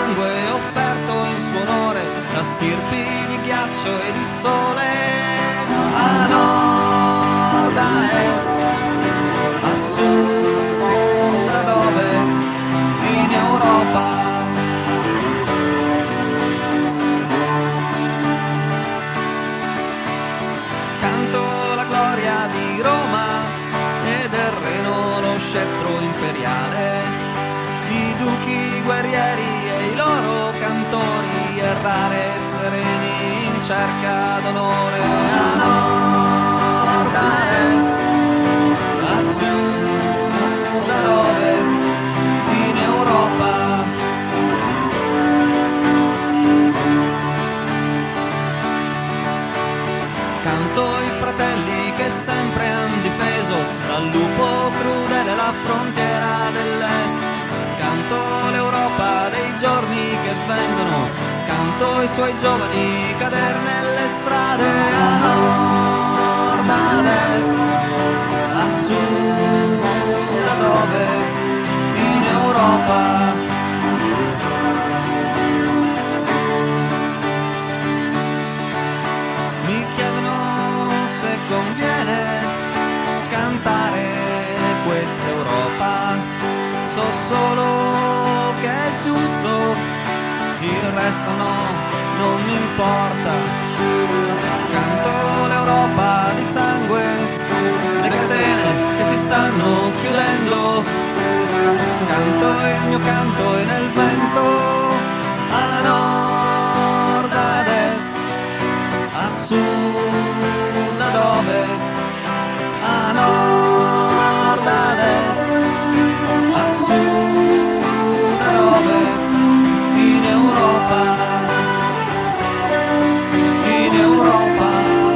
sangue offerto in suo onore, da stirpi di ghiaccio e di sole, a nord, a est, a sud, ad ovest, in Europa. Canto la gloria di Roma e del Reno lo scettro imperiale, i duchi guerrieri e i loro cantori, errare sereni in cerca d'onore, a nord, a est, a sud, ad ovest, in Europa. Canto i fratelli che sempre han difeso dal lupo crudele la frontiera dell'est. Canto l'Europa dei giorni che vengono, canto i suoi giovani cader nelle strade, a nord, ad est, a sud, ad ovest, in Europa. Mi chiedono se conviene cantare questa Europa, so solo che è giusto, il resto no, non mi importa. Canto l'Europa di sangue, le catene che ci stanno chiudendo, canto il mio canto e nel vento, a nord, ad est, a sud, ad ovest, a nord, ad est, a sud, ad ovest, in Europa, in Europa.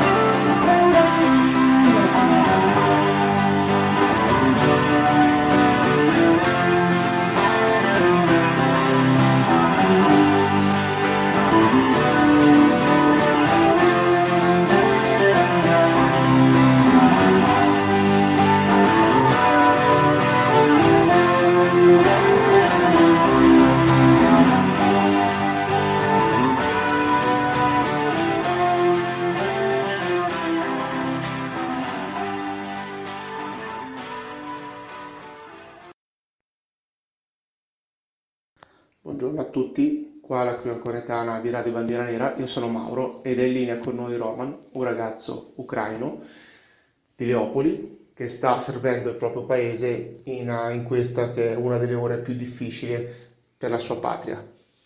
Buongiorno a tutti, qua la crew ancoretana di Radio Bandiera Nera, io sono Mauro ed è in linea con noi Roman, un ragazzo ucraino di Leopoli che sta servendo il proprio paese in questa che è una delle ore più difficili per la sua patria.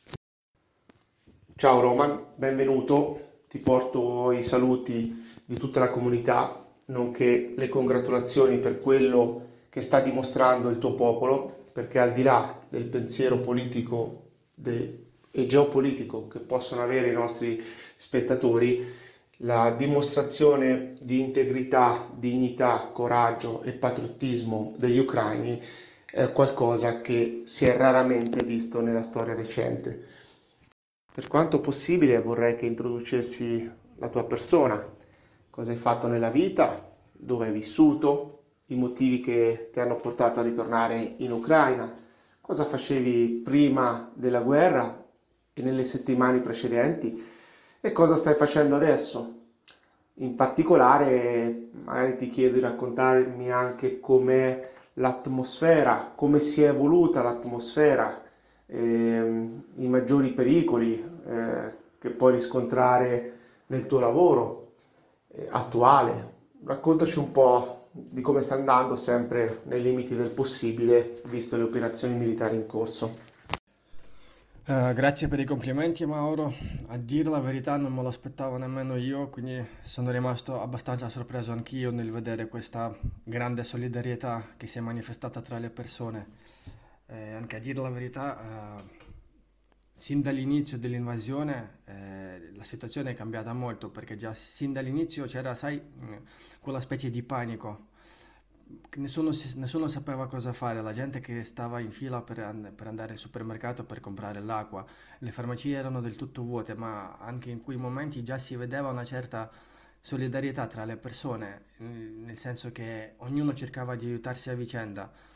Ciao Roman, benvenuto, ti porto i saluti di tutta la comunità, nonché le congratulazioni per quello che sta dimostrando il tuo popolo, perché al di là del pensiero politico e geopolitico che possono avere i nostri spettatori, la dimostrazione di integrità, dignità, coraggio e patriottismo degli ucraini è qualcosa che si è raramente visto nella storia recente. Per quanto possibile vorrei che introducessi la tua persona, cosa hai fatto nella vita, dove hai vissuto, i motivi che ti hanno portato a ritornare in Ucraina, cosa facevi prima della guerra e nelle settimane precedenti e cosa stai facendo adesso. In particolare, magari ti chiedo di raccontarmi anche com'è l'atmosfera, come si è evoluta l'atmosfera, i maggiori pericoli che puoi riscontrare nel tuo lavoro attuale. Raccontaci un po' di come sta andando, sempre nei limiti del possibile, visto le operazioni militari in corso. Grazie per i complimenti, Mauro. A dire la verità non me lo aspettavo nemmeno io, quindi sono rimasto abbastanza sorpreso anch'io nel vedere questa grande solidarietà che si è manifestata tra le persone. Anche a dire la verità, sin dall'inizio dell'invasione la situazione è cambiata molto, perché già sin dall'inizio c'era, sai, quella specie di panico. Nessuno sapeva cosa fare, la gente che stava in fila per andare al supermercato per comprare l'acqua, le farmacie erano del tutto vuote, ma anche in quei momenti già si vedeva una certa solidarietà tra le persone, nel senso che ognuno cercava di aiutarsi a vicenda.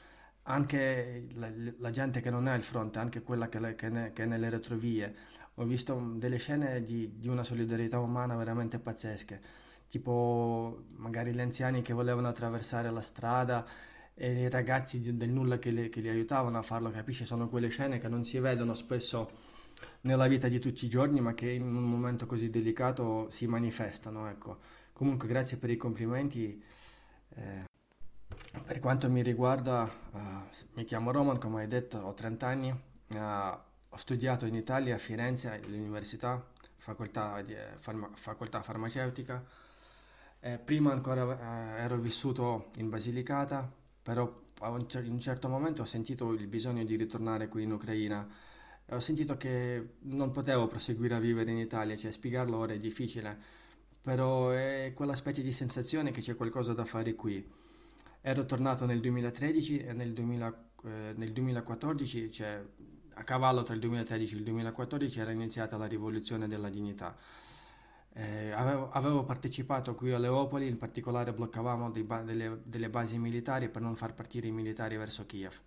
anche la gente che non è al fronte, anche quella che è nelle retrovie. Ho visto delle scene di una solidarietà umana veramente pazzesche, tipo magari gli anziani che volevano attraversare la strada e i ragazzi del nulla che li aiutavano a farlo, capisci? Sono quelle scene che non si vedono spesso nella vita di tutti i giorni, ma che in un momento così delicato si manifestano, ecco. Comunque, grazie per i complimenti. eh, per quanto mi riguarda, mi chiamo Roman, come hai detto, ho 30 anni, ho studiato in Italia a Firenze all'università, facoltà farmaceutica. Prima ancora ero vissuto in Basilicata, però in un certo momento ho sentito il bisogno di ritornare qui in Ucraina. E ho sentito che non potevo proseguire a vivere in Italia, cioè spiegarlo ora è difficile, però è quella specie di sensazione che c'è qualcosa da fare qui. Ero tornato nel 2013 e nel 2014, cioè a cavallo tra il 2013 e il 2014, era iniziata la rivoluzione della dignità. Avevo partecipato qui a Leopoli, in particolare bloccavamo delle basi militari per non far partire i militari verso Kiev.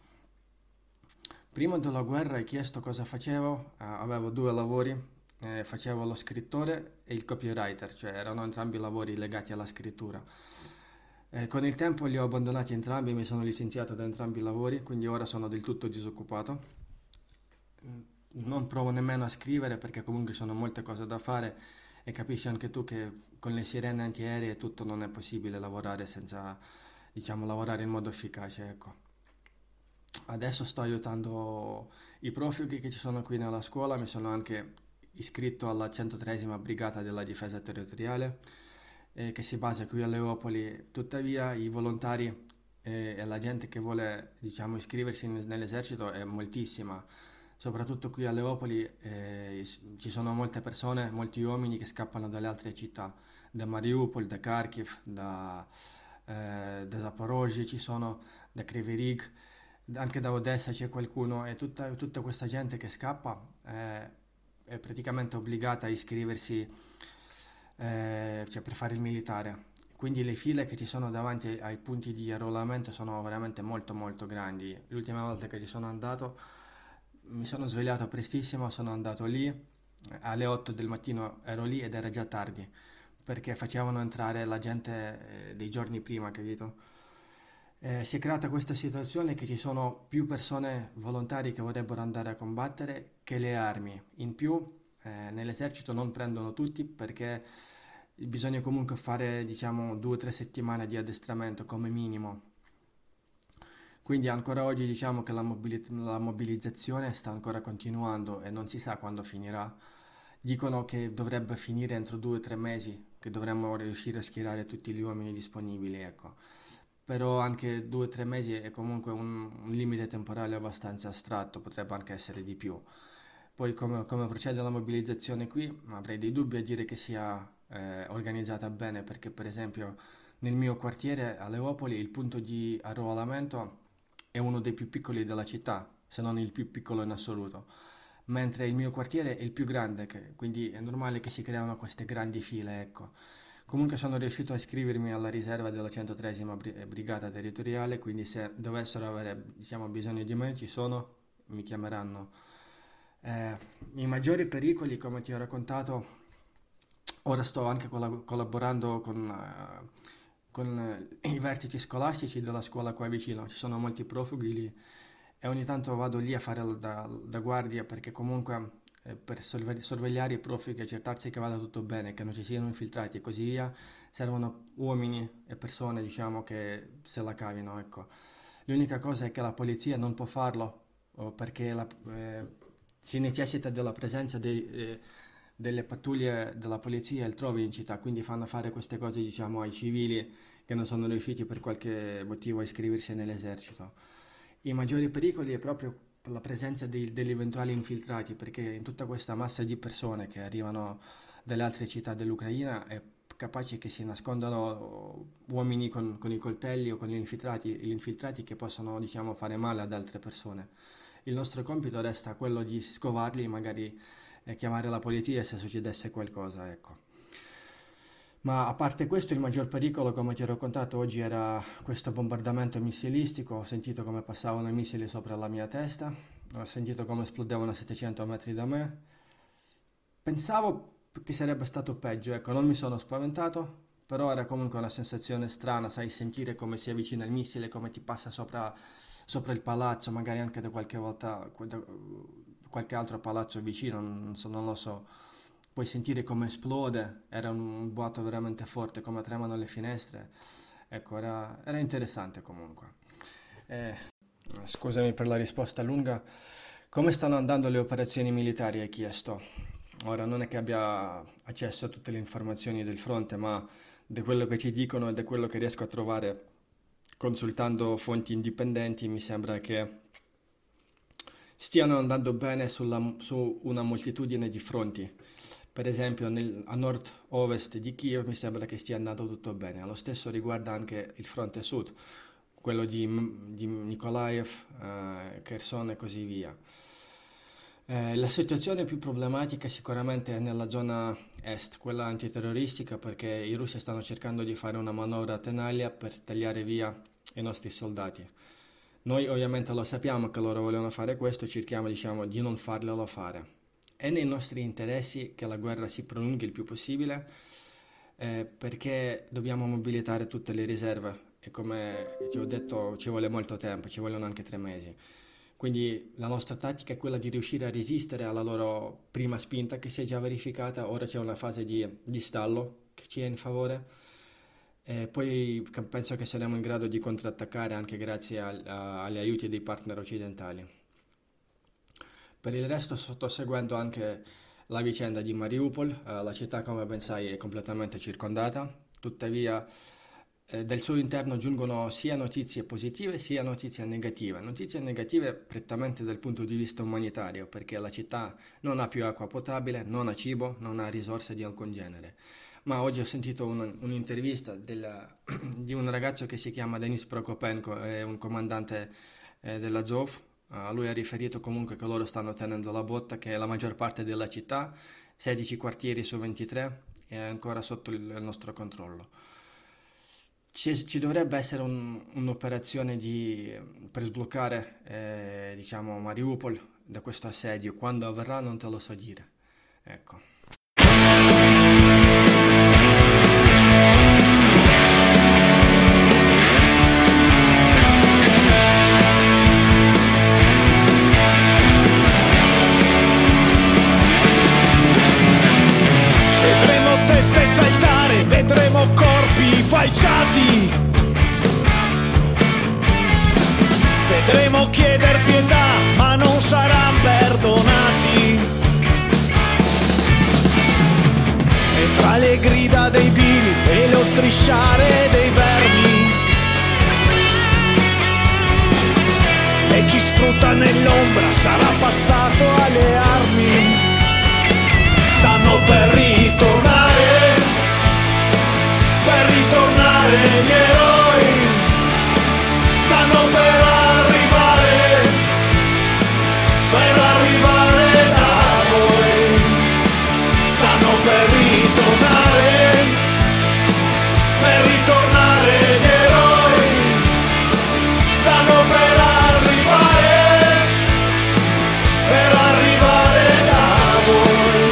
Prima della guerra hai chiesto cosa facevo, avevo due lavori, facevo lo scrittore e il copywriter, cioè erano entrambi lavori legati alla scrittura. Con il tempo li ho abbandonati entrambi, mi sono licenziato da entrambi i lavori, quindi ora sono del tutto disoccupato. Mm, Non provo nemmeno a scrivere perché comunque sono molte cose da fare e capisci anche tu che con le sirene antiaeree e tutto non è possibile lavorare senza, diciamo, lavorare in modo efficace, ecco. Adesso sto aiutando i profughi che ci sono qui nella scuola, mi sono anche iscritto alla 103esima Brigata della Difesa Territoriale che si basa qui a Leopoli. Tuttavia i volontari e la gente che vuole, diciamo, iscriversi nell'esercito è moltissima. Soprattutto qui a Leopoli ci sono molte persone, molti uomini che scappano dalle altre città, da Mariupol, da Kharkiv, da Zaporozhye ci sono, da Kryvyi Rih, anche da Odessa c'è qualcuno e tutta questa gente che scappa è praticamente obbligata a iscriversi cioè per fare il militare. Quindi le file che ci sono davanti ai punti di arruolamento sono veramente molto molto grandi. L'ultima volta che ci sono andato mi sono svegliato prestissimo, sono andato lì, alle 8 del mattino ero lì ed era già tardi, perché facevano entrare la gente dei giorni prima, capito? Si è creata questa situazione che ci sono più persone volontari che vorrebbero andare a combattere che le armi. In più, nell'esercito non prendono tutti perché bisogna comunque fare, diciamo, 2 o 3 settimane di addestramento come minimo. Quindi ancora oggi diciamo che la mobilizzazione sta ancora continuando e non si sa quando finirà. Dicono che dovrebbe finire entro 2 o 3 mesi, che dovremmo riuscire a schierare tutti gli uomini disponibili, ecco. Però anche 2 o 3 mesi è comunque un limite temporale abbastanza astratto, potrebbe anche essere di più. Poi come procede la mobilizzazione qui, avrei dei dubbi a dire che sia organizzata bene, perché per esempio nel mio quartiere a Leopoli il punto di arruolamento è uno dei più piccoli della città, se non il più piccolo in assoluto, mentre il mio quartiere è il più grande, quindi è normale che si creano queste grandi file, ecco. Comunque sono riuscito a iscrivermi alla riserva della 103esima Brigata Territoriale, quindi se dovessero avere, diciamo, bisogno di me ci sono, mi chiameranno. Eh, I maggiori pericoli, come ti ho raccontato, ora sto anche collaborando con i vertici scolastici della scuola qua vicino, ci sono molti profughi lì e ogni tanto vado lì a fare da guardia perché comunque per sorvegliare i profughi e accertarsi che vada tutto bene, che non ci siano infiltrati e così via, servono uomini e persone, diciamo, che se la cavino, ecco. L'unica cosa è che la polizia non può farlo perché si necessita della presenza delle pattuglie della polizia altrove in città, quindi fanno fare queste cose, diciamo, ai civili che non sono riusciti per qualche motivo a iscriversi nell'esercito. I maggiori pericoli è proprio la presenza degli eventuali infiltrati, perché in tutta questa massa di persone che arrivano dalle altre città dell'Ucraina è capace che si nascondano uomini con i coltelli o con gli infiltrati che possono, diciamo, fare male ad altre persone. Il nostro compito resta quello di scovarli, magari chiamare la polizia se succedesse qualcosa, ecco. Ma a parte questo, il maggior pericolo, come ti ho raccontato oggi, era questo bombardamento missilistico. Ho sentito come passavano i missili sopra la mia testa, ho sentito come esplodevano a 700 metri da me. Pensavo che sarebbe stato peggio, ecco, non mi sono spaventato, però era comunque una sensazione strana, sai, sentire come si avvicina il missile, come ti passa sopra il palazzo, magari anche da qualche volta, da qualche altro palazzo vicino, non lo so. Puoi sentire come esplode, era un boato veramente forte, come tremano le finestre. Ecco, era interessante comunque. Eh, Scusami per la risposta lunga. Come stanno andando le operazioni militari? Hai chiesto. Ora, non è che abbia accesso a tutte le informazioni del fronte, ma da quello che ci dicono e da quello che riesco a trovare consultando fonti indipendenti, mi sembra che stiano andando bene su una moltitudine di fronti. Per esempio, a nord-ovest di Kiev mi sembra che stia andando tutto bene. Allo stesso riguarda anche il fronte sud, quello di Mykolaiv, Kherson e così via. La situazione più problematica sicuramente è nella zona est, quella antiterroristica, perché i russi stanno cercando di fare una manovra a tenaglia per tagliare via i nostri soldati. Noi ovviamente lo sappiamo che loro vogliono fare questo, cerchiamo, diciamo, di non farglielo fare. È nei nostri interessi che la guerra si prolunghi il più possibile, perché dobbiamo mobilitare tutte le riserve e come ti ho detto ci vuole molto tempo, ci vogliono anche 3 mesi. Quindi la nostra tattica è quella di riuscire a resistere alla loro prima spinta che si è già verificata, ora c'è una fase di stallo che ci è in favore. E poi penso che saremo in grado di contrattaccare anche grazie agli aiuti dei partner occidentali. Per il resto sto seguendo anche la vicenda di Mariupol, la città come ben sai è completamente circondata, tuttavia del suo interno giungono sia notizie positive sia notizie negative prettamente dal punto di vista umanitario, perché la città non ha più acqua potabile, non ha cibo, non ha risorse di alcun genere. Ma oggi ho sentito un'intervista di un ragazzo che si chiama Denis Prokopenko, è un comandante dell'Azov. Lui ha riferito comunque che loro stanno tenendo la botta, che la maggior parte della città, 16 quartieri su 23, è ancora sotto il nostro controllo. Ci dovrebbe essere un'operazione per sbloccare diciamo, Mariupol da questo assedio. Quando avverrà non te lo so dire. Ecco. Vedremo corpi falciati, vedremo chieder pietà, ma non saranno perdonati. E tra le grida dei vili e lo strisciare dei vermi, e chi sfrutta nell'ombra sarà passato alle armi. Stanno per ritornare gli eroi, stanno per arrivare da voi, stanno per ritornare gli eroi, stanno per arrivare da voi.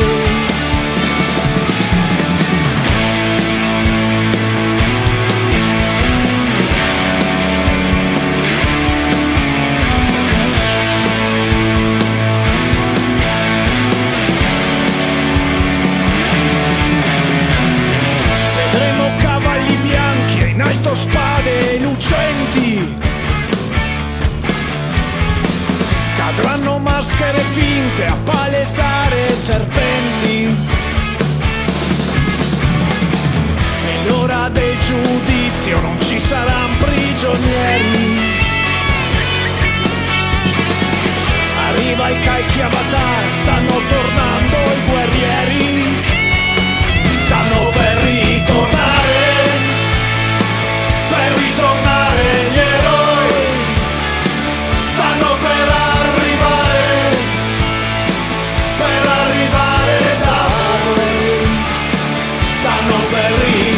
Spade lucenti, cadranno maschere finte a palesare serpenti. È l'ora del giudizio, non ci saranno prigionieri. Arriva il calchi avatar, stanno tornando i guerrieri, stanno per ritornare gli eroi, stanno per arrivare da voi, stanno per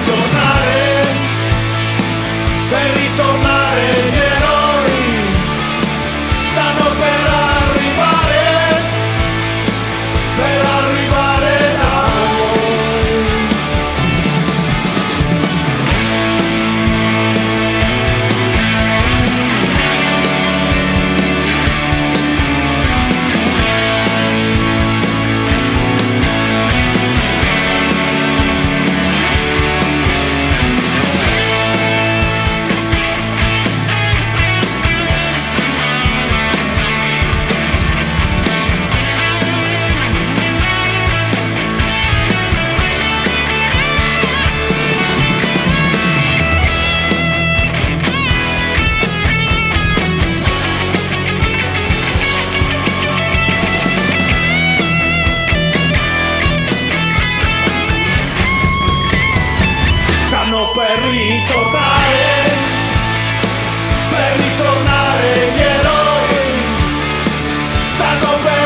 ritornare gli eroi stanno per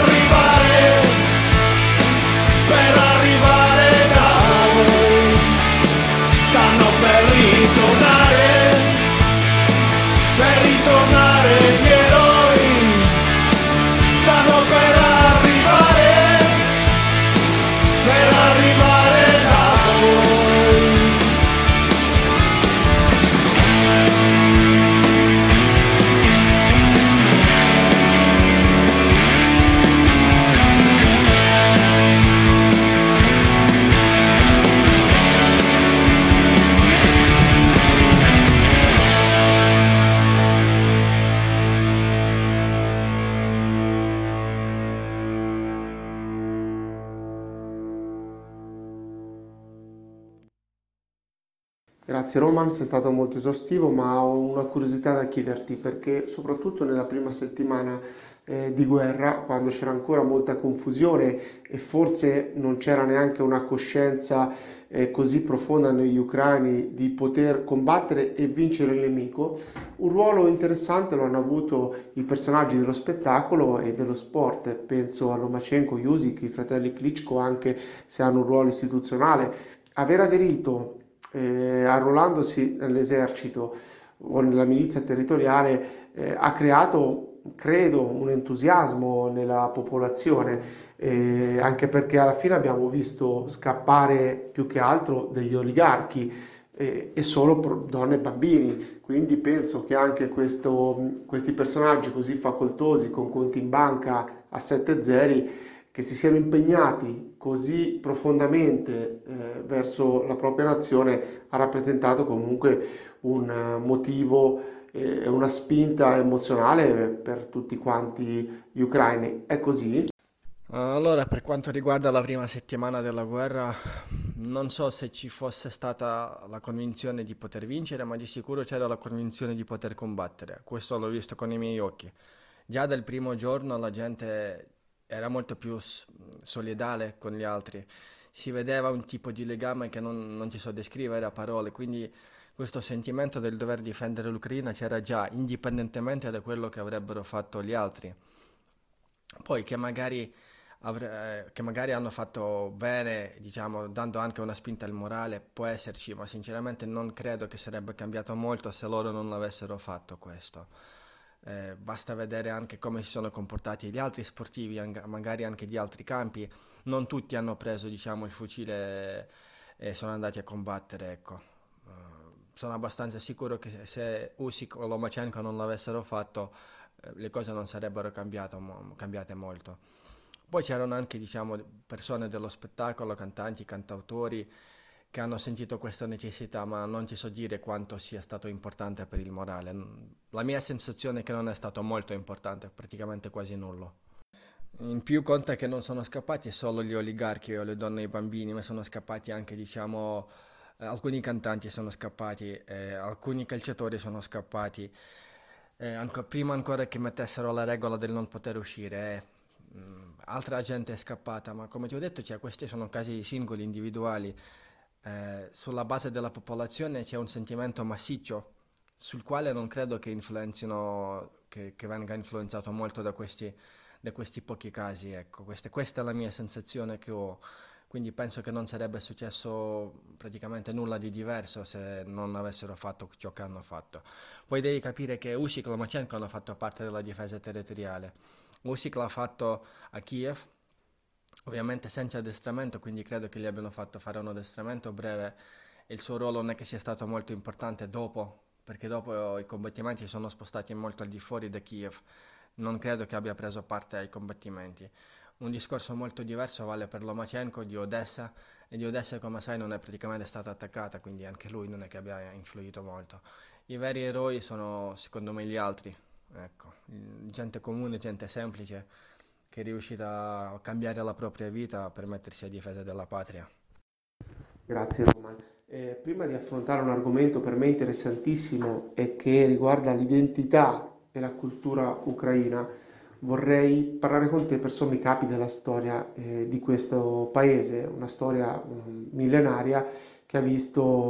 arrivare da voi, stanno per ritornare gli eroi, stanno per arrivare da voi. Grazie Roman, sei stato molto esaustivo, ma ho una curiosità da chiederti perché soprattutto nella prima settimana di guerra, quando c'era ancora molta confusione e forse non c'era neanche una coscienza così profonda negli ucraini di poter combattere e vincere il nemico, un ruolo interessante lo hanno avuto i personaggi dello spettacolo e dello sport. Penso a Lomachenko, Usyk, i fratelli Klitschko, anche se hanno un ruolo istituzionale. Aver aderito arruolandosi nell'esercito o nella milizia territoriale ha creato, credo, un entusiasmo nella popolazione, anche perché alla fine abbiamo visto scappare più che altro degli oligarchi e solo donne e bambini, quindi penso che anche questi personaggi così facoltosi con conti in banca a 7 zeri che si siano impegnati così profondamente verso la propria nazione ha rappresentato comunque un motivo e una spinta emozionale per tutti quanti gli ucraini. È così? Allora, per quanto riguarda la prima settimana della guerra, non so se ci fosse stata la convinzione di poter vincere, ma di sicuro c'era la convinzione di poter combattere. Questo l'ho visto con i miei occhi. Già dal primo giorno la gente era molto più solidale con gli altri, si vedeva un tipo di legame che non ti so descrivere a parole, quindi questo sentimento del dover difendere l'Ucraina c'era già, indipendentemente da quello che avrebbero fatto gli altri. Poi che magari hanno fatto bene, diciamo, dando anche una spinta al morale, può esserci, ma sinceramente non credo che sarebbe cambiato molto se loro non avessero fatto questo. Basta vedere anche come si sono comportati gli altri sportivi, magari anche di altri campi. Non tutti hanno preso, diciamo, il fucile e sono andati a combattere, ecco. Sono abbastanza sicuro che se Usyk o Lomachenko non l'avessero fatto, le cose non sarebbero cambiate molto. Poi c'erano anche, diciamo, persone dello spettacolo, cantanti, cantautori, che hanno sentito questa necessità, ma non ti so dire quanto sia stato importante per il morale. La mia sensazione è che non è stato molto importante, praticamente quasi nullo. In più conta che non sono scappati solo gli oligarchi o le donne e i bambini, ma sono scappati anche, diciamo, alcuni cantanti sono scappati, alcuni calciatori sono scappati, prima ancora che mettessero la regola del non poter uscire. Altra gente è scappata, ma come ti ho detto, questi sono casi singoli, individuali. Sulla base della popolazione c'è un sentimento massiccio sul quale non credo che che venga influenzato molto da questi pochi casi, ecco. Questa è la mia sensazione che ho, quindi penso che non sarebbe successo praticamente nulla di diverso se non avessero fatto ciò che hanno fatto. Poi devi capire che Usyk e Lomachenko hanno fatto parte della difesa territoriale. Usyk l'ha fatto a Kiev, ovviamente senza addestramento, quindi credo che gli abbiano fatto fare un addestramento breve e il suo ruolo non è che sia stato molto importante dopo, perché dopo i combattimenti si sono spostati molto al di fuori da Kiev. Non credo che abbia preso parte ai combattimenti. Un discorso molto diverso vale per Lomachenko di Odessa, e di Odessa, come sai, non è praticamente stata attaccata, quindi anche lui non è che abbia influito molto. I veri eroi sono, secondo me, gli altri, ecco, gente comune, gente semplice, che è riuscita a cambiare la propria vita per mettersi a difesa della patria. Grazie Roman. Prima di affrontare un argomento per me interessantissimo e che riguarda l'identità e la cultura ucraina, vorrei parlare con te per sommi capi della storia di questo paese, una storia millenaria che ha visto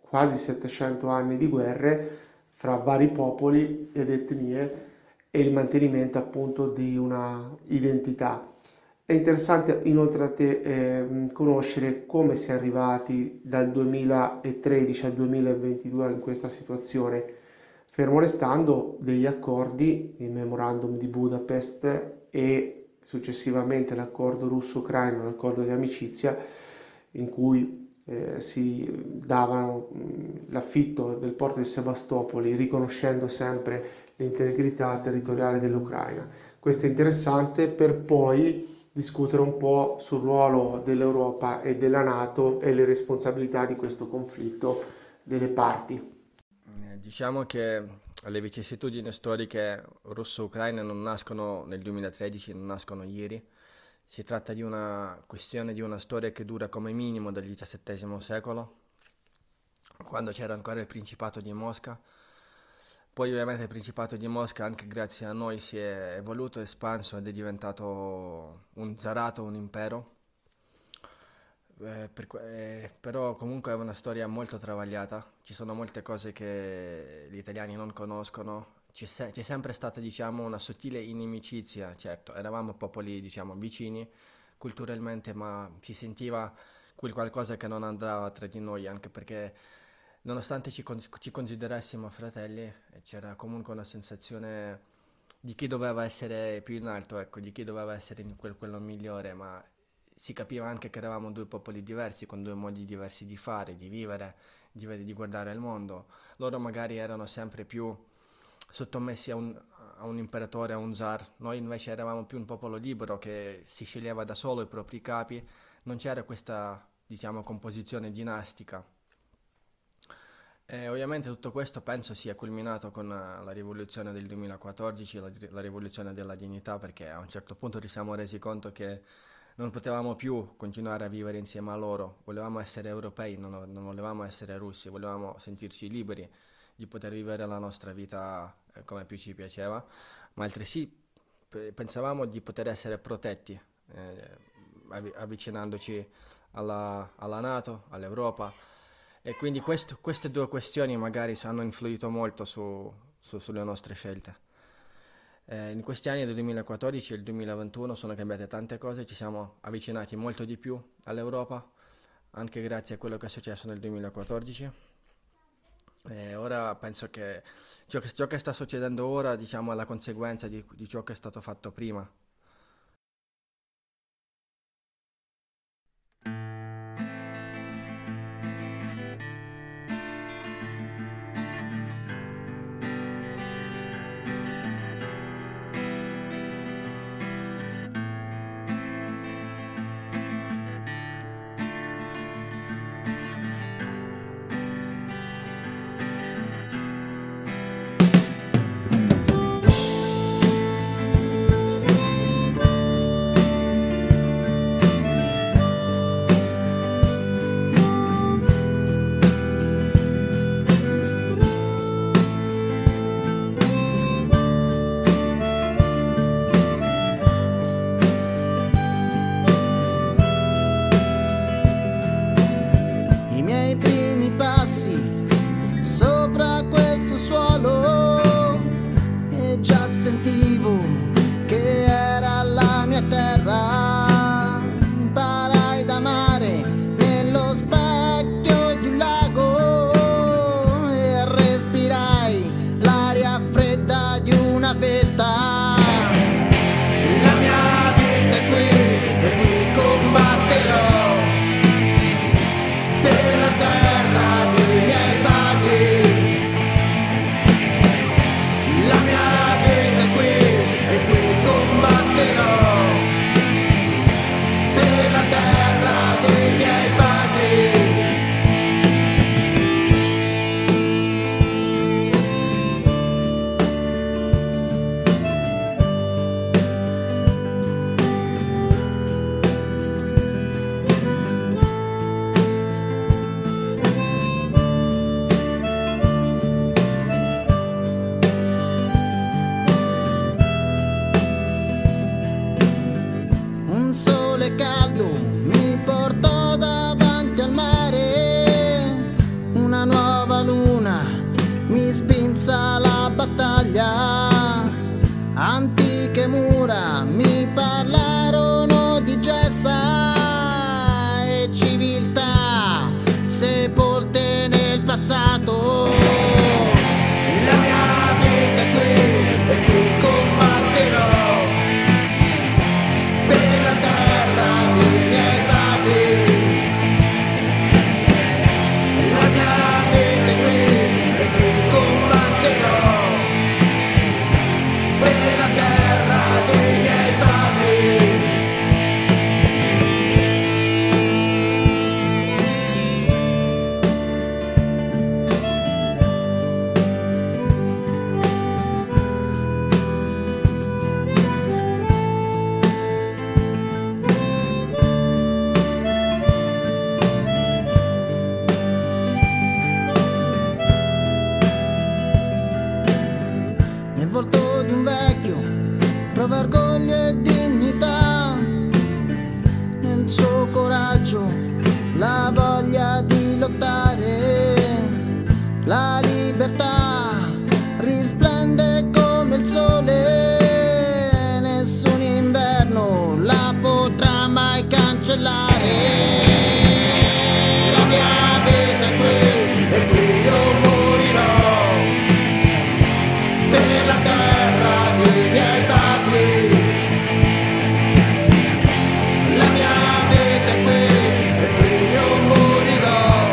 quasi 700 anni di guerre fra vari popoli ed etnie e il mantenimento appunto di una identità. È interessante inoltre conoscere come si è arrivati dal 2013 al 2022 in questa situazione, fermo restando degli accordi, il memorandum di Budapest e successivamente l'accordo russo-ucraino, l'accordo di amicizia, in cui si davano l'affitto del porto di Sebastopoli riconoscendo sempre l'integrità territoriale dell'Ucraina. Questo è interessante per poi discutere un po' sul ruolo dell'Europa e della NATO e le responsabilità di questo conflitto delle parti. Diciamo che le vicissitudini storiche russo-ucraine non nascono nel 2013, non nascono ieri. Si tratta di una questione di una storia che dura come minimo dal XVII secolo, quando c'era ancora il Principato di Mosca. Poi ovviamente il Principato di Mosca, anche grazie a noi, si è evoluto, espanso ed è diventato un zarato, un impero. Però comunque è una storia molto travagliata, ci sono molte cose che gli italiani non conoscono, c'è sempre stata diciamo una sottile inimicizia, certo, eravamo popoli diciamo vicini culturalmente, ma si sentiva quel qualcosa che non andava tra di noi, anche perché nonostante ci considerassimo fratelli, c'era comunque una sensazione di chi doveva essere più in alto, ecco, di chi doveva essere quello migliore, ma si capiva anche che eravamo due popoli diversi, con due modi diversi di fare, di vivere, di guardare il mondo. Loro magari erano sempre più sottomessi a un imperatore, a un zar. Noi invece eravamo più un popolo libero che si sceglieva da solo i propri capi. Non c'era questa, diciamo, composizione dinastica. E ovviamente tutto questo penso sia culminato con la rivoluzione del 2014, la rivoluzione della dignità, perché a un certo punto ci siamo resi conto che non potevamo più continuare a vivere insieme a loro, volevamo essere europei, non volevamo essere russi, volevamo sentirci liberi di poter vivere la nostra vita come più ci piaceva, ma altresì pensavamo di poter essere protetti, avvicinandoci alla NATO, all'Europa, e quindi queste due questioni magari hanno influito molto sulle nostre scelte. In questi anni del 2014 e il 2021 sono cambiate tante cose, ci siamo avvicinati molto di più all'Europa, anche grazie a quello che è successo nel 2014. E ora penso che ciò che sta succedendo ora, diciamo, è la conseguenza di ciò che è stato fatto prima. Sopra questo suolo e già sentivo che era la mia terra. Imparai ad amare nello specchio di un lago e respirai l'aria fredda di una vetta. La mia vita è qui e qui combatterò per la terra dei miei padri. La mia vita è qui e qui combatterò per la terra dei miei padri. Un sole caldo mi portò davanti al mare, una nuova coraggio, la voglia di lottare, la libertà risplende come il sole, nessun inverno la potrà mai cancellare. La mia vita è qui e qui io morirò per la terra dei miei padri. La mia vita è qui e qui io morirò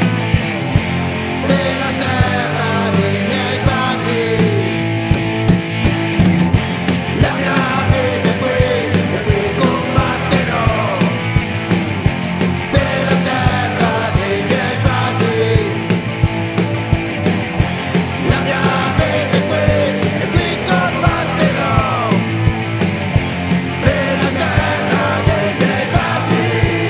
per la terra dei miei padri. La mia vita è qui e qui combatterò per la terra dei miei padri. La mia vita è qui e qui combatterò per la terra dei miei padri.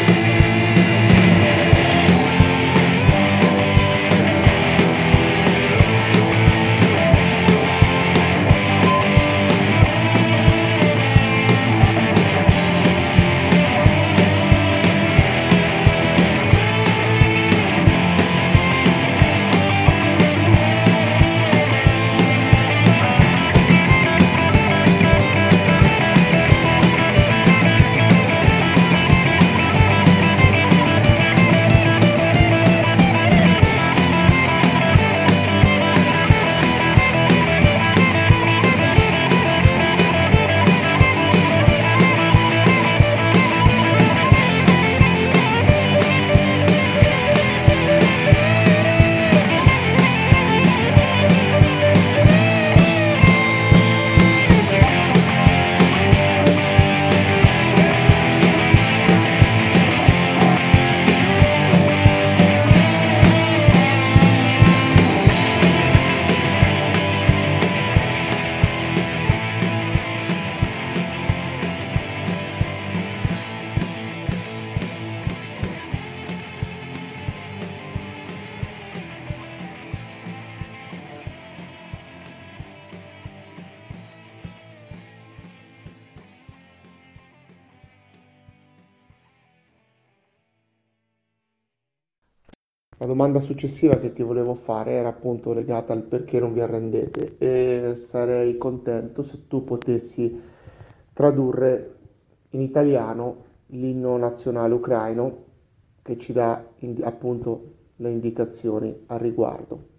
La domanda successiva che ti volevo fare era appunto legata al perché non vi arrendete e sarei contento se tu potessi tradurre in italiano l'inno nazionale ucraino che ci dà appunto le indicazioni al riguardo.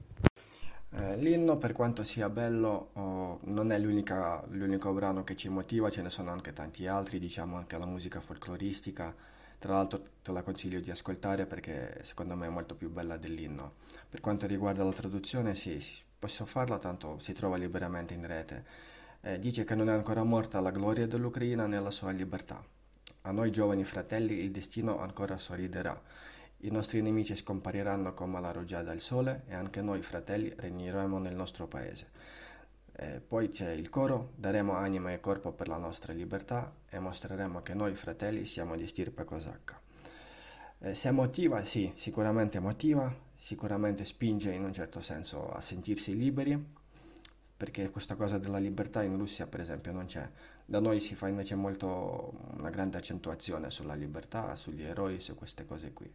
L'inno, per quanto sia bello, non è l'unico brano che ci motiva, ce ne sono anche tanti altri, diciamo anche la musica folcloristica. Tra l'altro te la consiglio di ascoltare perché secondo me è molto più bella dell'inno. Per quanto riguarda la traduzione, sì, posso farla, tanto si trova liberamente in rete. Dice che non è ancora morta la gloria dell'Ucraina nella sua libertà. A noi giovani fratelli il destino ancora sorriderà. I nostri nemici scompariranno come la rugiada del sole e anche noi fratelli regneremo nel nostro paese. Poi c'è il coro, daremo anima e corpo per la nostra libertà e mostreremo che noi fratelli siamo di stirpe cosacca. Se motiva, sì, sicuramente motiva, sicuramente spinge in un certo senso a sentirsi liberi, perché questa cosa della libertà in Russia per esempio non c'è. Da noi si fa invece molto una grande accentuazione sulla libertà, sugli eroi, su queste cose qui.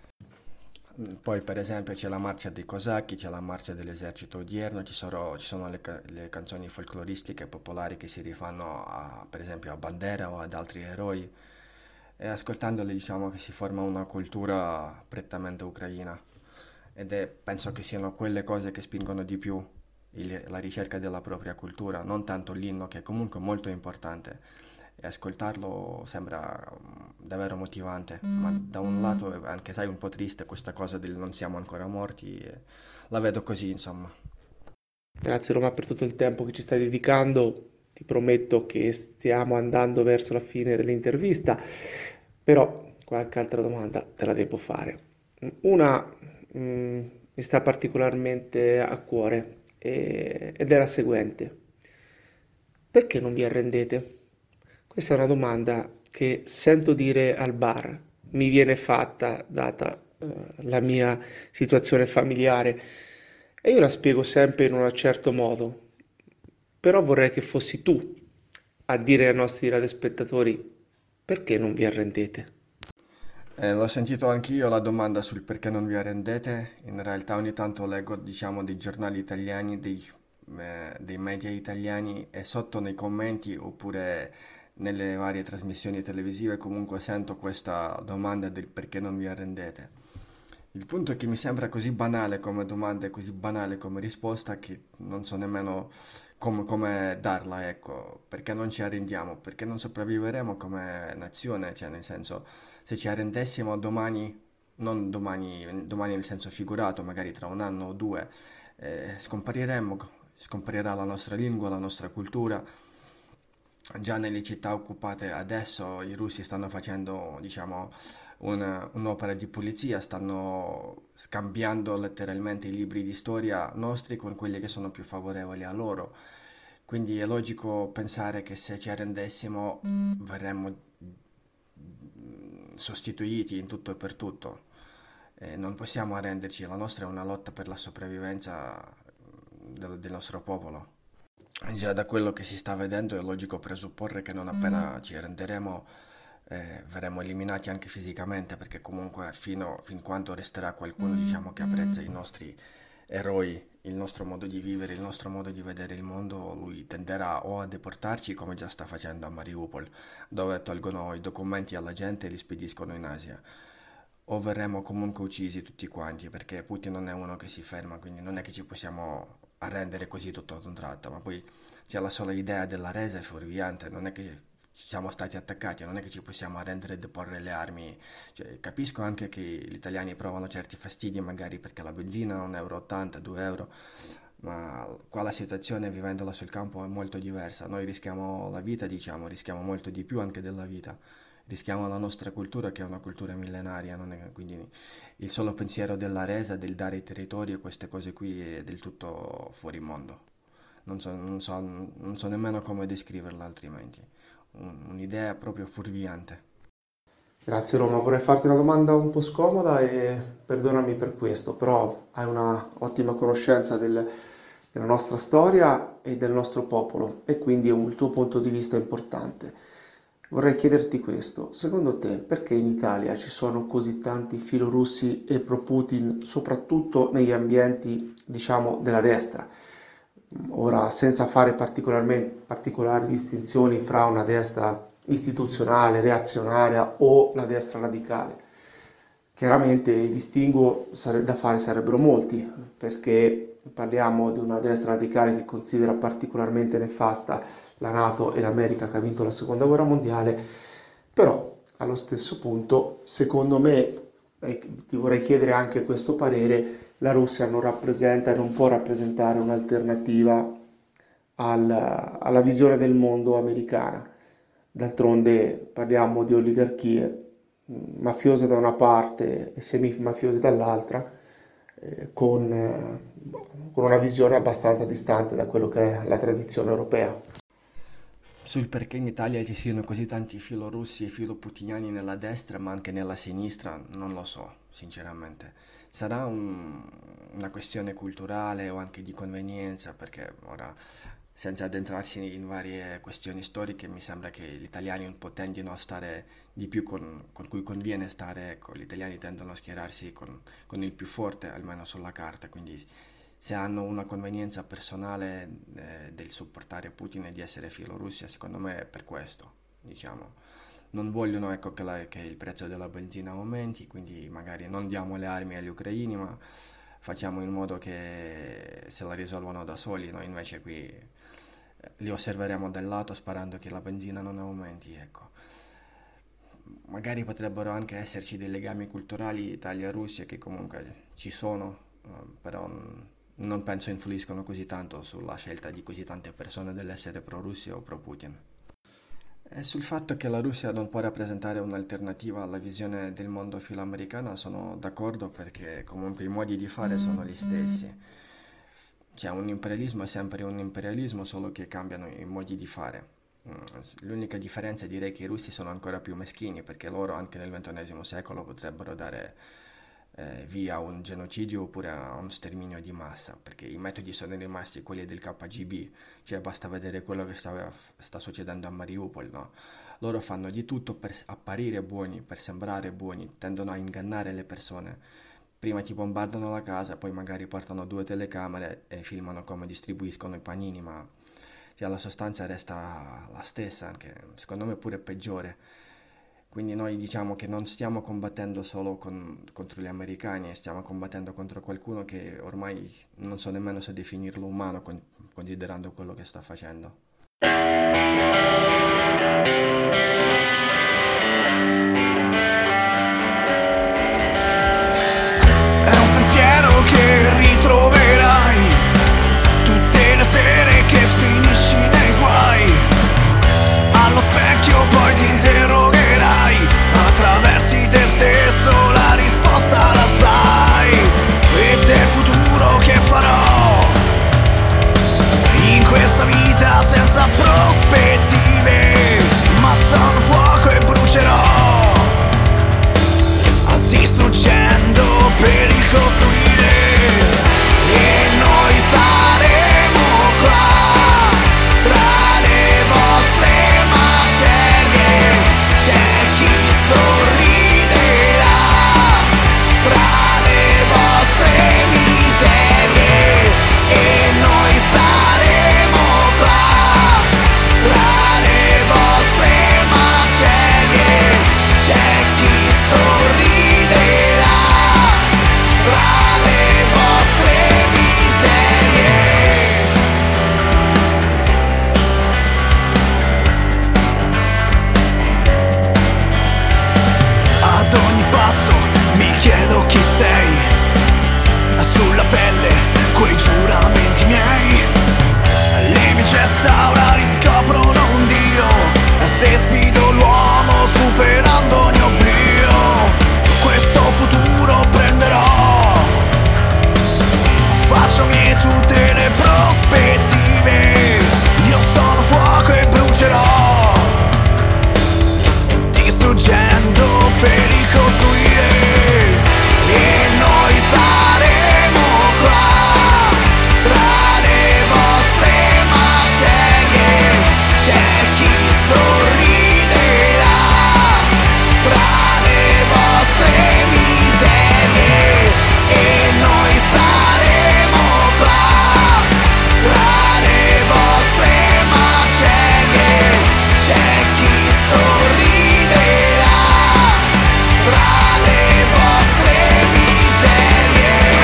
Poi per esempio c'è la marcia dei cosacchi, c'è la marcia dell'esercito odierno, ci sono le canzoni folcloristiche popolari che si rifanno per esempio a Bandera o ad altri eroi e ascoltandole diciamo che si forma una cultura prettamente ucraina penso che siano quelle cose che spingono di più la ricerca della propria cultura, non tanto l'inno che è comunque molto importante e ascoltarlo sembra davvero motivante, ma da un lato è anche, sai, un po' triste questa cosa del non siamo ancora morti, la vedo così, insomma. Grazie Roma per tutto il tempo che ci stai dedicando, ti prometto che stiamo andando verso la fine dell'intervista, però qualche altra domanda te la devo fare. Una mi sta particolarmente a cuore ed è la seguente. Perché non vi arrendete? Questa è una domanda che sento dire al bar, mi viene fatta data la mia situazione familiare e io la spiego sempre in un certo modo, però vorrei che fossi tu a dire ai nostri radiospettatori perché non vi arrendete. L'ho sentito anch'io la domanda sul perché non vi arrendete. In realtà ogni tanto leggo, diciamo, dei giornali italiani, dei media italiani e sotto nei commenti oppure nelle varie trasmissioni televisive comunque sento questa domanda del perché non vi arrendete. Il punto è che mi sembra così banale come domanda e così banale come risposta che non so nemmeno come darla, ecco, perché non ci arrendiamo, perché non sopravviveremo come nazione, cioè nel senso, se ci arrendessimo domani, non domani, domani nel senso figurato, magari tra un anno o due, scompariremmo, scomparirà la nostra lingua, la nostra cultura. Già nelle città occupate adesso i russi stanno facendo, diciamo, un'opera di pulizia, stanno scambiando letteralmente i libri di storia nostri con quelli che sono più favorevoli a loro. Quindi è logico pensare che se ci arrendessimo verremmo sostituiti in tutto e per tutto. Non possiamo arrenderci, la nostra è una lotta per la sopravvivenza del nostro popolo. Già da quello che si sta vedendo è logico presupporre che non appena ci arrenderemo verremo eliminati anche fisicamente, perché comunque fin quando resterà qualcuno, diciamo, che apprezza i nostri eroi, il nostro modo di vivere, il nostro modo di vedere il mondo, lui tenderà o a deportarci come già sta facendo a Mariupol, dove tolgono i documenti alla gente e li spediscono in Asia. O verremo comunque uccisi tutti quanti, perché Putin non è uno che si ferma, quindi non è che ci possiamo arrendere così tutto ad un tratto, ma poi c'è la sola idea della resa è fuorviante, non è che siamo stati attaccati, non è che ci possiamo arrendere e deporre le armi. Cioè, capisco anche che gli italiani provano certi fastidi, magari perché la benzina è 1,80 euro, 2 euro, ma qua la situazione vivendola sul campo è molto diversa. Noi rischiamo la vita, diciamo, rischiamo molto di più anche della vita. Rischiamo la nostra cultura che è una cultura millenaria, quindi il solo pensiero della resa, del dare i territori e queste cose qui è del tutto fuori mondo. Non so nemmeno come descriverla altrimenti. Un'idea proprio fuorviante. Grazie Roma, vorrei farti una domanda un po' scomoda e perdonami per questo, però hai una ottima conoscenza della nostra storia e del nostro popolo e quindi il tuo punto di vista è importante. Vorrei chiederti questo, secondo te perché in Italia ci sono così tanti filorussi e pro-Putin, soprattutto negli ambienti, diciamo, della destra? Ora, senza fare particolari distinzioni fra una destra istituzionale, reazionaria o la destra radicale. Chiaramente i distinguo da fare sarebbero molti, perché parliamo di una destra radicale che considera particolarmente nefasta la NATO e l'America che ha vinto la seconda guerra mondiale, però allo stesso punto, secondo me, ti vorrei chiedere anche questo parere, la Russia non rappresenta e non può rappresentare un'alternativa alla visione del mondo americana. D'altronde parliamo di oligarchie mafiose da una parte e semi-mafiose dall'altra, con una visione abbastanza distante da quello che è la tradizione europea. Sul perché in Italia ci siano così tanti filorussi e filoputiniani nella destra, ma anche nella sinistra, non lo so, sinceramente. Sarà una questione culturale o anche di convenienza, perché ora, senza addentrarsi in varie questioni storiche, mi sembra che gli italiani un po' tendino a stare di più con cui conviene stare, ecco, gli italiani tendono a schierarsi con il più forte, almeno sulla carta, quindi se hanno una convenienza personale del supportare Putin e di essere filorussia, secondo me è per questo, diciamo. Non vogliono, ecco, che il prezzo della benzina aumenti, quindi magari non diamo le armi agli ucraini, ma facciamo in modo che se la risolvano da soli, noi invece qui li osserveremo dal lato sparando che la benzina non aumenti, ecco. Magari potrebbero anche esserci dei legami culturali Italia-Russia che comunque ci sono, però non penso influiscono così tanto sulla scelta di così tante persone dell'essere pro-Russia o pro-Putin. E sul fatto che la Russia non può rappresentare un'alternativa alla visione del mondo filoamericana sono d'accordo perché comunque i modi di fare sono gli stessi. Cioè un imperialismo è sempre un imperialismo, solo che cambiano i modi di fare. L'unica differenza direi che i russi sono ancora più meschini perché loro anche nel XXI secolo potrebbero dare via a un genocidio oppure a un sterminio di massa, perché i metodi sono rimasti quelli del KGB, cioè basta vedere quello che sta succedendo a Mariupol, no? loro fanno di tutto per apparire buoni, per sembrare buoni, tendono a ingannare le persone. Prima ti bombardano la casa, poi magari portano due telecamere e filmano come distribuiscono i panini, ma cioè, la sostanza resta la stessa, anche secondo me pure peggiore. Quindi noi diciamo che non stiamo combattendo solo contro gli americani, stiamo combattendo contro qualcuno che ormai non so nemmeno se definirlo umano, considerando quello che sta facendo. È un pensiero che ritroverai tutte le sere che finisci nei guai. Allo specchio poi ti interrogherai, attraversi te stesso la risposta la sai. E del futuro che farò in questa vita senza prospettive, ma sono fuoco e brucerò, distruggendo per ricostruire. E noi saremo qua tra le vostre macerie, c'è chi sorriderà tra le vostre miserie. E noi saremo qua tra le vostre macerie, c'è chi sorriderà tra le vostre miserie. Ad ogni passo mi chiedo chi sei, sulla pelle quei giuramenti miei. Le mie gesta ora riscoprono un Dio, se sfido l'uomo superando ogni oblio. Questo futuro prenderò, faccio mie tutte le prospettive. Io sono fuoco e brucerò, distruggendo per ricostruire. E noi saremo qua tra le vostre macerie, c'è chi sorriderà tra le vostre miserie. E noi saremo qua tra le vostre macerie, c'è chi sorriderà tra le vostre miserie.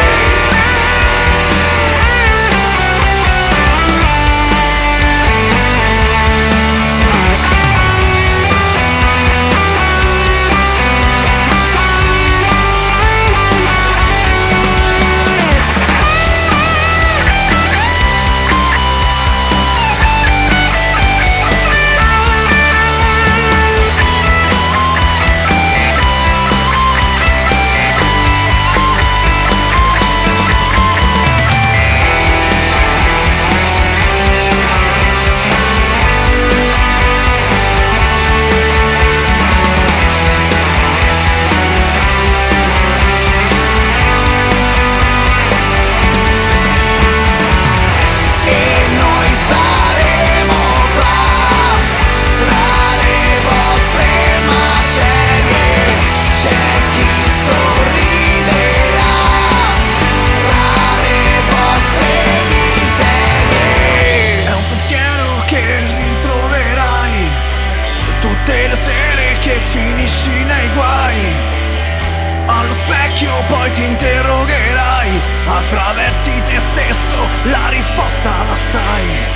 E noi saremo qua tra le vostre macerie, c'è chi sorriderà tra le vostre miserie. È un pensiero che ritroverai tutte le sere che finisci nei guai. Allo specchio poi ti interrogherai, attraversi te stesso la risposta la sai.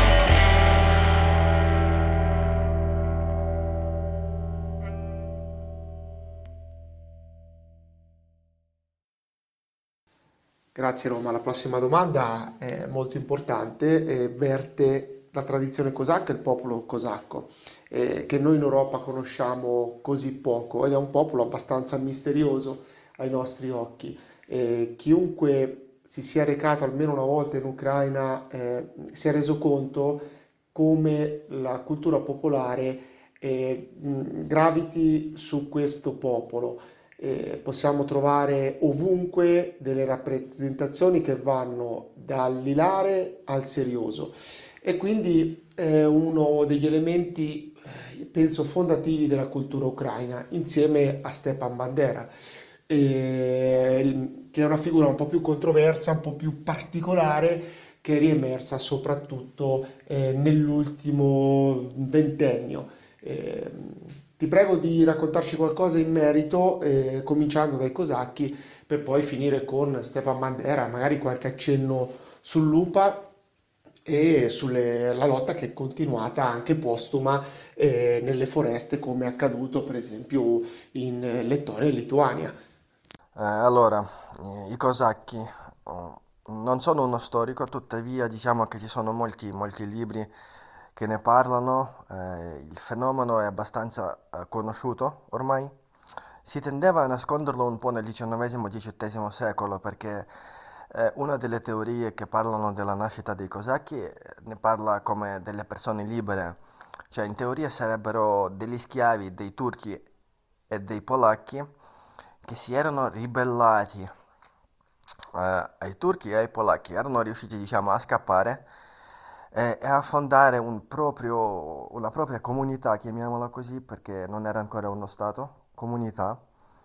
Grazie Roma, la prossima domanda è molto importante e verte la tradizione cosacca e il popolo cosacco, che noi in Europa conosciamo così poco ed è un popolo abbastanza misterioso ai nostri occhi. Chiunque si sia recato almeno una volta in Ucraina si è reso conto come la cultura popolare graviti su questo popolo. Possiamo trovare ovunque delle rappresentazioni che vanno dall'ilare al serioso e quindi è uno degli elementi penso, fondativi della cultura ucraina, insieme a Stepan Bandera, che è una figura un po' più controversa, un po' più particolare, che è riemersa soprattutto nell'ultimo ventennio. Eh, Ti prego di raccontarci qualcosa in merito, cominciando dai cosacchi, per poi finire con Stepan Bandera, magari qualche accenno sull'UPA e sulla lotta che è continuata anche postuma nelle foreste, come è accaduto per esempio in Lettonia e Lituania. Allora, i cosacchi, non sono uno storico, tuttavia diciamo che ci sono molti libri che ne parlano, il fenomeno è abbastanza conosciuto ormai. Si tendeva a nasconderlo un po' nel XIX-XVIII secolo perché una delle teorie che parlano della nascita dei cosacchi ne parla come delle persone libere, cioè in teoria sarebbero degli schiavi dei turchi e dei polacchi che si erano ribellati ai turchi e ai polacchi, erano riusciti diciamo a scappare e a fondare una propria comunità, chiamiamola così perché non era ancora uno stato, comunità,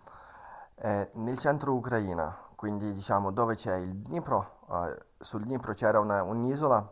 nel centro Ucraina, quindi diciamo dove c'è il Dnipro, sul Dnipro c'era un'isola,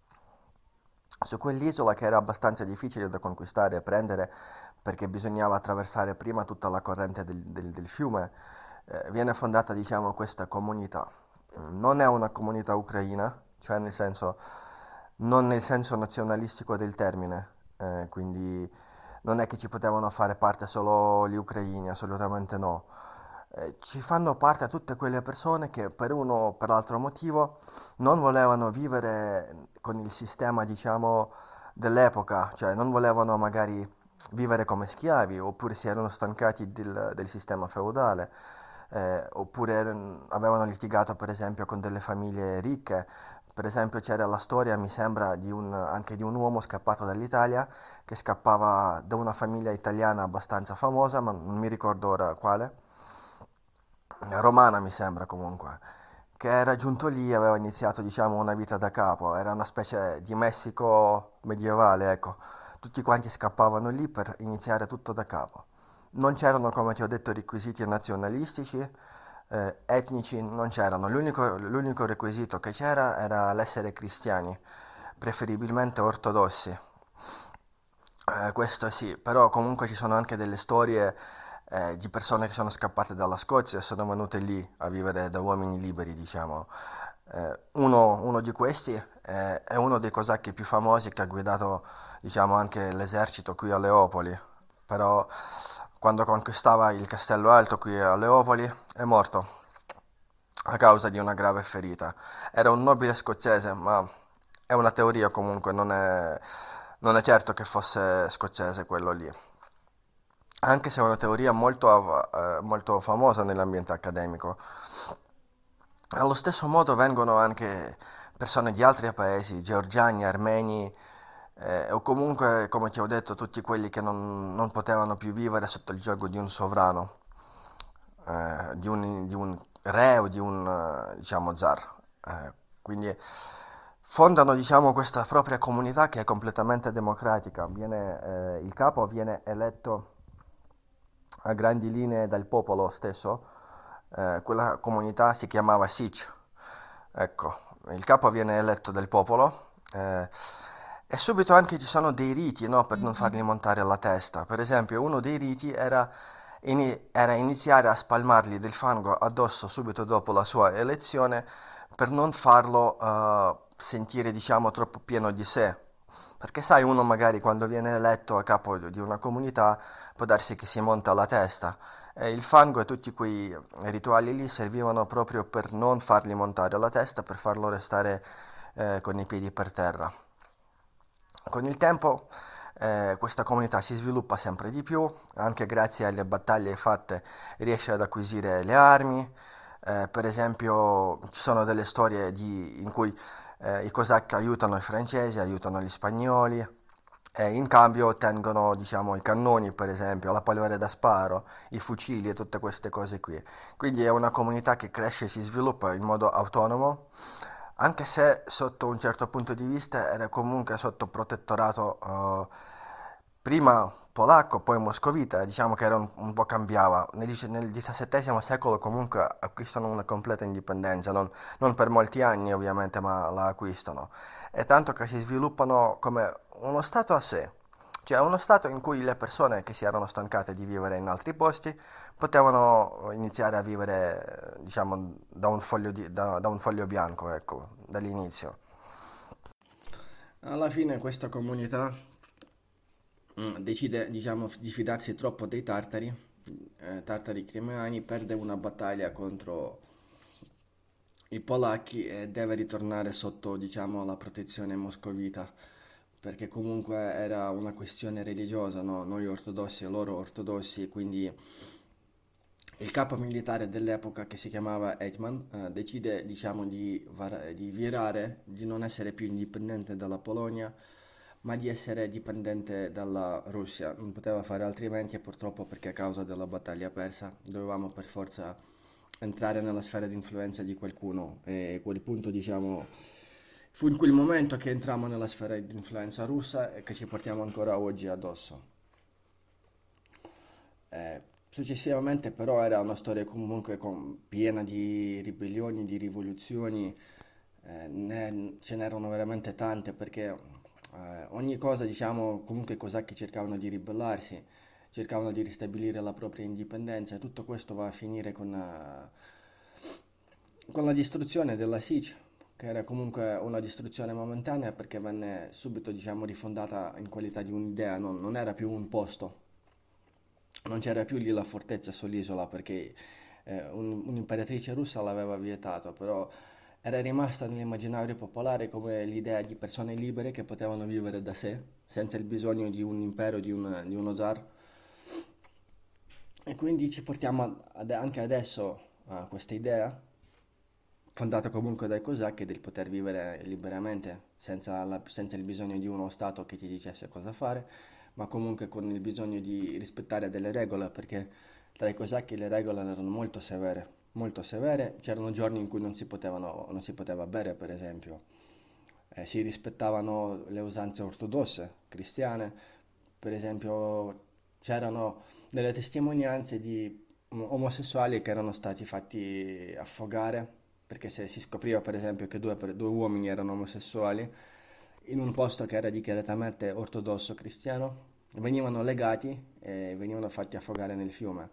su quell'isola che era abbastanza difficile da conquistare e prendere perché bisognava attraversare prima tutta la corrente del fiume, viene fondata diciamo questa comunità. Non è una comunità ucraina, cioè nel senso, non nel senso nazionalistico del termine, quindi non è che ci potevano fare parte solo gli ucraini, assolutamente no. Ci fanno parte tutte quelle persone che per uno o per l'altro motivo non volevano vivere con il sistema, diciamo, dell'epoca, cioè non volevano magari vivere come schiavi, oppure si erano stancati del sistema feudale, oppure avevano litigato per esempio con delle famiglie ricche. Per esempio c'era la storia, mi sembra, anche di un uomo scappato dall'Italia, che scappava da una famiglia italiana abbastanza famosa, ma non mi ricordo ora quale, romana mi sembra comunque, che era giunto lì e aveva iniziato diciamo una vita da capo, era una specie di Messico medievale, ecco, tutti quanti scappavano lì per iniziare tutto da capo. Non c'erano, come ti ho detto, requisiti nazionalistici, etnici, non c'erano, l'unico requisito che c'era era l'essere cristiani, preferibilmente ortodossi. Questo sì, però comunque ci sono anche delle storie di persone che sono scappate dalla Scozia e sono venute lì a vivere da uomini liberi, diciamo. Uno di questi è uno dei cosacchi più famosi che ha guidato, diciamo, anche l'esercito qui a Leopoli, però quando conquistava il Castello Alto qui a Leopoli è morto a causa di una grave ferita. Era un nobile scozzese, ma è una teoria comunque, non è certo che fosse scozzese quello lì. Anche se è una teoria molto famosa nell'ambiente accademico. Allo stesso modo vengono anche persone di altri paesi, georgiani, armeni, o comunque, come ti ho detto, tutti quelli che non potevano più vivere sotto il gioco di un sovrano, di un re o di un, diciamo, zar. Quindi fondano, diciamo, questa propria comunità che è completamente democratica. Il capo viene eletto a grandi linee dal popolo stesso. Quella comunità si chiamava Sich. Ecco, il capo viene eletto dal popolo e subito anche ci sono dei riti, no, per non fargli montare la testa. Per esempio, uno dei riti era iniziare a spalmargli del fango addosso subito dopo la sua elezione per non farlo sentire, diciamo, troppo pieno di sé. Perché sai, uno magari quando viene eletto a capo di una comunità può darsi che si monta la testa. E il fango e tutti quei rituali lì servivano proprio per non fargli montare la testa, per farlo restare con i piedi per terra. Con il tempo questa comunità si sviluppa sempre di più, anche grazie alle battaglie fatte riesce ad acquisire le armi. Per esempio ci sono delle storie in cui i cosacchi aiutano i francesi, aiutano gli spagnoli e in cambio ottengono, diciamo, i cannoni, per esempio, la polvere da sparo, i fucili e tutte queste cose qui. Quindi è una comunità che cresce e si sviluppa in modo autonomo, anche se sotto un certo punto di vista era comunque sotto protettorato prima polacco, poi moscovita, diciamo che era un po' cambiava. Nel XVII secolo comunque acquistano una completa indipendenza, non per molti anni ovviamente, ma la acquistano. E tanto che si sviluppano come uno stato a sé, cioè uno stato in cui le persone che si erano stancate di vivere in altri posti potevano iniziare a vivere, diciamo, da un foglio bianco, ecco, dall'inizio. Alla fine questa comunità decide, diciamo, di fidarsi troppo dei tartari, tartari crimeani, perde una battaglia contro i polacchi e deve ritornare sotto, diciamo, la protezione moscovita, perché comunque era una questione religiosa, no? Noi ortodossi e loro ortodossi, quindi il capo militare dell'epoca, che si chiamava Hetman, decide, diciamo, di virare, di non essere più indipendente dalla Polonia, ma di essere dipendente dalla Russia. Non poteva fare altrimenti, e purtroppo, perché a causa della battaglia persa dovevamo per forza entrare nella sfera di influenza di qualcuno, e quel punto, diciamo, fu in quel momento che entrammo nella sfera di influenza russa e che ci portiamo ancora oggi addosso. Successivamente però era una storia comunque piena di ribellioni, di rivoluzioni, ce n'erano veramente tante, perché ogni cosa, diciamo, comunque i cosacchi cercavano di ribellarsi, cercavano di ristabilire la propria indipendenza, e tutto questo va a finire con la distruzione della Sich, che era comunque una distruzione momentanea, perché venne subito, diciamo, rifondata in qualità di un'idea, non era più un posto, non c'era più lì la fortezza sull'isola, perché un'imperatrice russa l'aveva vietato, però era rimasta nell'immaginario popolare come l'idea di persone libere che potevano vivere da sé, senza il bisogno di un impero, di uno zar. E quindi ci portiamo anche adesso a questa idea, fondata comunque dai cosacchi, del poter vivere liberamente, senza il bisogno di uno Stato che ti dicesse cosa fare, ma comunque con il bisogno di rispettare delle regole, perché tra i cosacchi le regole erano molto severe, molto severe. C'erano giorni in cui non si poteva bere, per esempio. Si rispettavano le usanze ortodosse, cristiane. Per esempio, c'erano delle testimonianze di omosessuali che erano stati fatti affogare, perché se si scopriva, per esempio, che due uomini erano omosessuali in un posto che era dichiaratamente ortodosso cristiano, venivano legati e venivano fatti affogare nel fiume.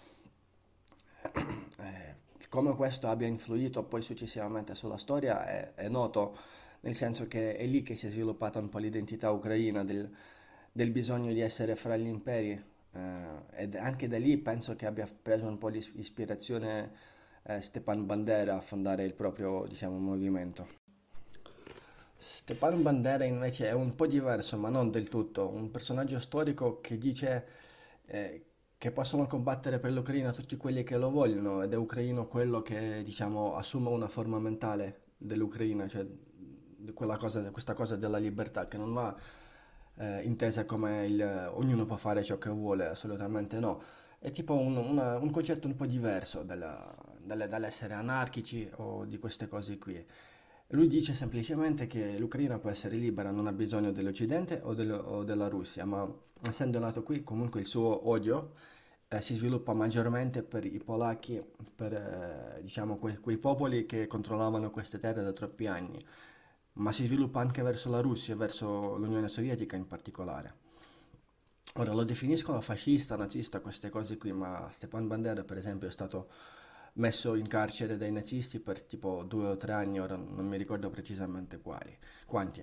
Come questo abbia influito poi successivamente sulla storia è noto, nel senso che è lì che si è sviluppata un po' l'identità ucraina del bisogno di essere fra gli imperi, ed anche da lì penso che abbia preso un po' di ispirazione Stepan Bandera a fondare il proprio, diciamo, movimento. Stepan Bandera invece è un po' diverso, ma non del tutto, un personaggio storico che dice che possono combattere per l'Ucraina tutti quelli che lo vogliono, ed è ucraino quello che, diciamo, assume una forma mentale dell'Ucraina, cioè di questa cosa della libertà, che non va intesa come ognuno può fare ciò che vuole, assolutamente no. È tipo un concetto un po' diverso dall'essere anarchici o di queste cose qui. Lui dice semplicemente che l'Ucraina può essere libera, non ha bisogno dell'Occidente o della Russia, ma essendo nato qui, comunque il suo odio si sviluppa maggiormente per i polacchi, per diciamo quei popoli che controllavano queste terre da troppi anni, ma si sviluppa anche verso la Russia e verso l'Unione Sovietica in particolare. Ora lo definiscono fascista, nazista, queste cose qui, ma Stepan Bandera, per esempio, è stato messo in carcere dai nazisti per tipo 2 o 3 anni, ora non mi ricordo precisamente quanti.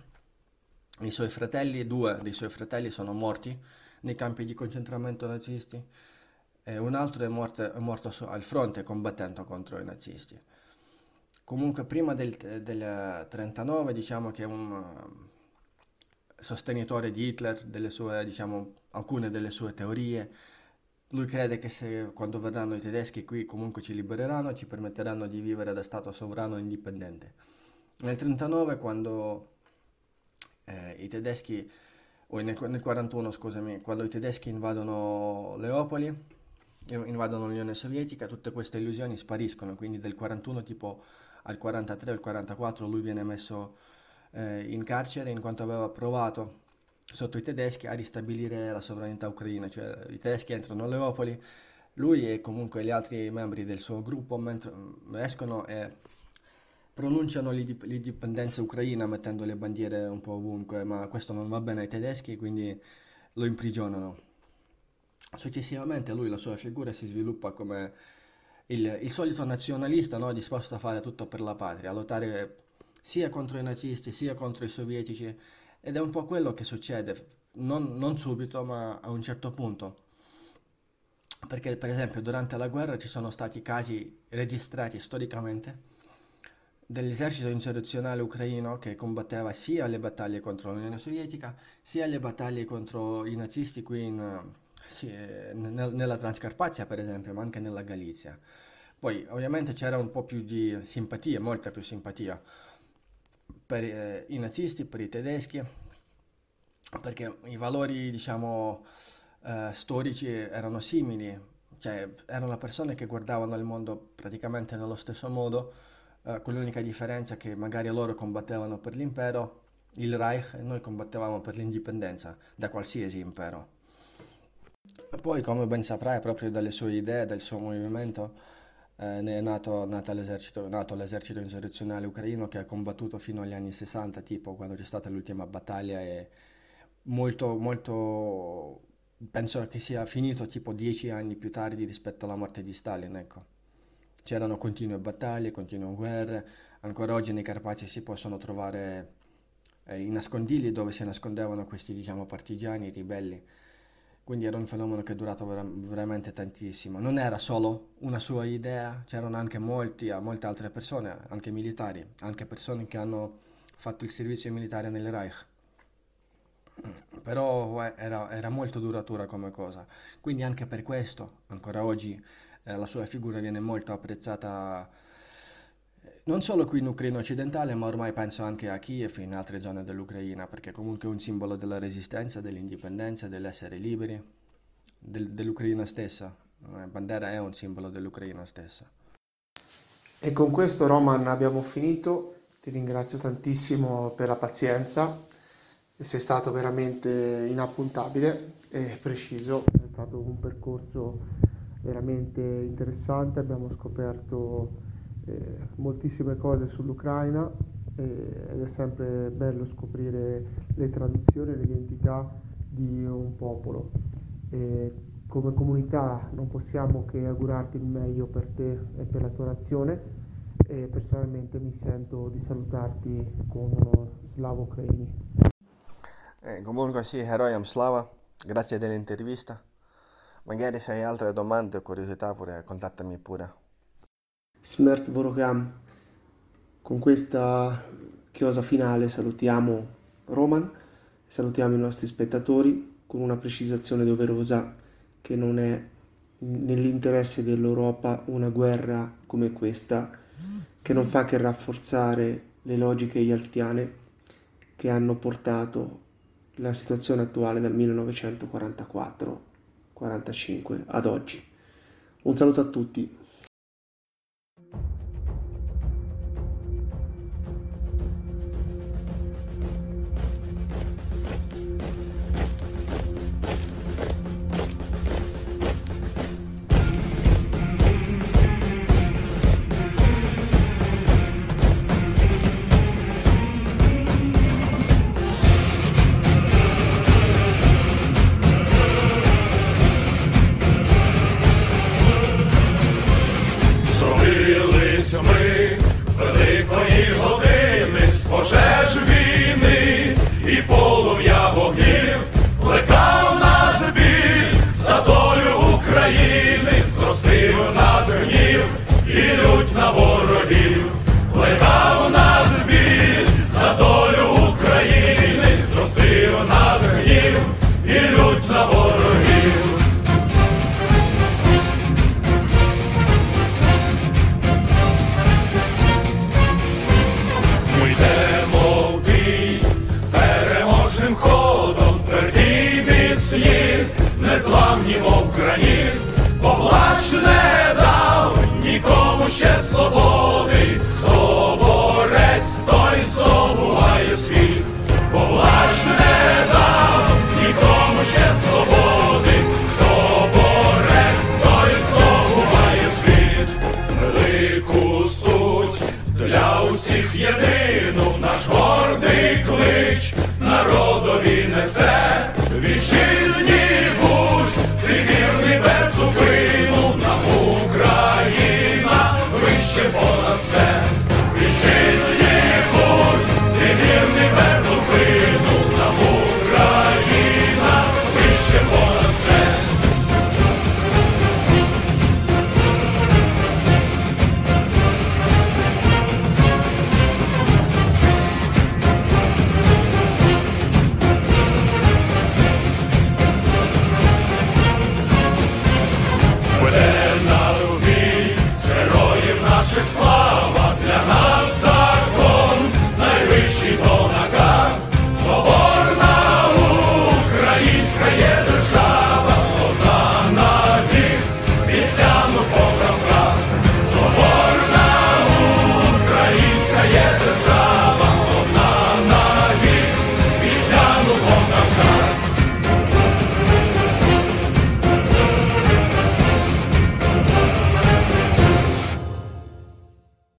Due dei suoi fratelli sono morti nei campi di concentramento nazisti, e un altro è morto al fronte combattendo contro i nazisti. Comunque prima del 39, diciamo che è un sostenitore di Hitler, diciamo, alcune delle sue teorie. Lui crede che se quando verranno i tedeschi qui comunque ci libereranno, ci permetteranno di vivere da Stato sovrano e indipendente. Nel 39, quando i tedeschi, o nel 41, scusami, quando i tedeschi invadono Leopoli, invadono l'Unione Sovietica, tutte queste illusioni spariscono, quindi del 41 tipo al 43 o al 44 lui viene messo in carcere in quanto aveva provato sotto i tedeschi a ristabilire la sovranità ucraina, cioè i tedeschi entrano a Leopoli, lui e comunque gli altri membri del suo gruppo escono e pronunciano l'indipendenza ucraina mettendo le bandiere un po' ovunque, ma questo non va bene ai tedeschi, quindi lo imprigionano. Successivamente lui, la sua figura si sviluppa come il solito nazionalista, no? Disposto a fare tutto per la patria, a lottare sia contro i nazisti sia contro i sovietici, ed è un po' quello che succede, non subito, ma a un certo punto. Perché per esempio durante la guerra ci sono stati casi registrati storicamente dell'esercito insurrezionale ucraino che combatteva sia le battaglie contro l'Unione Sovietica sia le battaglie contro i nazisti qui nella Transcarpazia per esempio, ma anche nella Galizia. Poi ovviamente c'era un po' più di simpatia, molta più simpatia per i nazisti, per i tedeschi, perché i valori, diciamo, storici erano simili, cioè erano persone che guardavano il mondo praticamente nello stesso modo, con l'unica differenza che magari loro combattevano per l'impero, il Reich, e noi combattevamo per l'indipendenza da qualsiasi impero. Poi, come ben saprai, proprio dalle sue idee, dal suo movimento, ne è nato l'esercito insurrezionale ucraino che ha combattuto fino agli anni 60, tipo quando c'è stata l'ultima battaglia, e molto, penso che sia finito tipo 10 anni più tardi rispetto alla morte di Stalin, ecco. C'erano continue battaglie, continue guerre, ancora oggi nei Carpazi si possono trovare i nascondigli dove si nascondevano questi, diciamo, partigiani, ribelli. Quindi era un fenomeno che è durato veramente tantissimo. Non era solo una sua idea, c'erano anche molte altre persone, anche militari, anche persone che hanno fatto il servizio militare nel Reich. Però era molto duratura come cosa. Quindi anche per questo, ancora oggi, la sua figura viene molto apprezzata, non solo qui in Ucraina occidentale, ma ormai penso anche a Kiev e in altre zone dell'Ucraina, perché comunque è un simbolo della resistenza, dell'indipendenza, dell'essere liberi, dell'Ucraina stessa. Bandera è un simbolo dell'Ucraina stessa. E con questo, Roman, abbiamo finito. Ti ringrazio tantissimo per la pazienza, sei stato veramente inappuntabile e preciso, è stato un percorso veramente interessante, abbiamo scoperto moltissime cose sull'Ucraina ed è sempre bello scoprire le tradizioni e l'identità di un popolo. E come comunità non possiamo che augurarti il meglio per te e per la tua nazione, e personalmente mi sento di salutarti con uno slavo ucraini. Comunque sì, Heroyam Slava, grazie dell'intervista. Magari se hai altre domande o curiosità pure contattami pure. Smert Vorogam. Con questa chiosa finale salutiamo Roman, salutiamo i nostri spettatori con una precisazione doverosa che non è nell'interesse dell'Europa una guerra come questa, che non fa che rafforzare le logiche yaltiane che hanno portato la situazione attuale dal 1944-45 ad oggi. Un saluto a tutti. На ворогів